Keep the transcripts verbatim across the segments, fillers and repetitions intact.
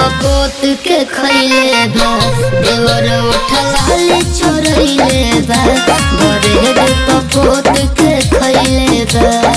पपोत के खैले बा देवर उठलाली छोड़ैले बा बड़े पपोत के खैले बा।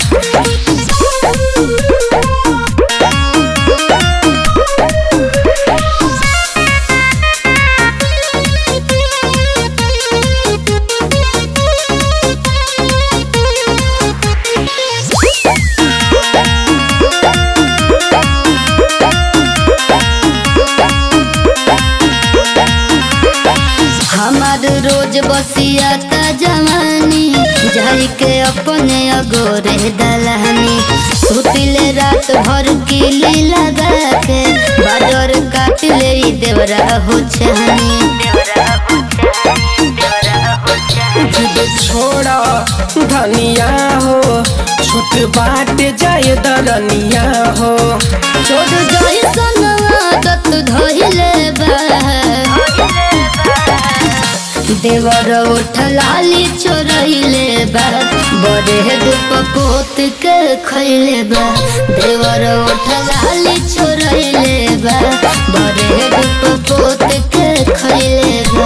हमार रोज बसिया का जवानी जाई के अपने अगोरे दलानी सुतिले रात भर किली लगा के बाडर काट ले देवरा हो छानी। छोड़ा धनिया हो छोट बाट जाए दरनिया हो छोड़ जाई सन आदत धइले बा देवर उठलाली छोड़ैले बा बड़े पपोत के खैले बा देवर उठलाली छोड़ैले बा बड़े पपोत के खैले बा।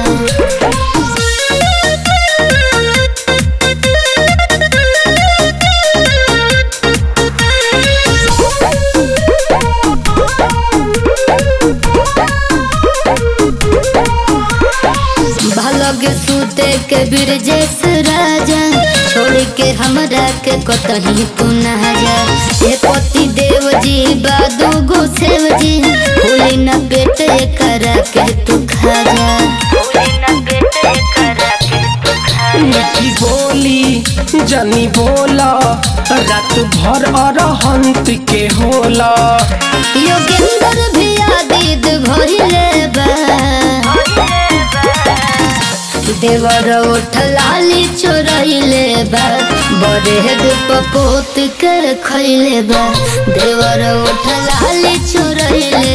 लगे सूते के बिरजेश राजा छोड़ के हमरा के कतही तू ना जा हे पति देव जी बादू गो सेव जी भूली न पेट करा के तू खा जा। मिठी बोली जनी बोला रात भर अरहंत के होला योगेंद्र भी आदिद भइले बा देवर उठलाली छोड़ैले बा बड़े पपोत के खैले बा देवर उठलाली छोड़ैले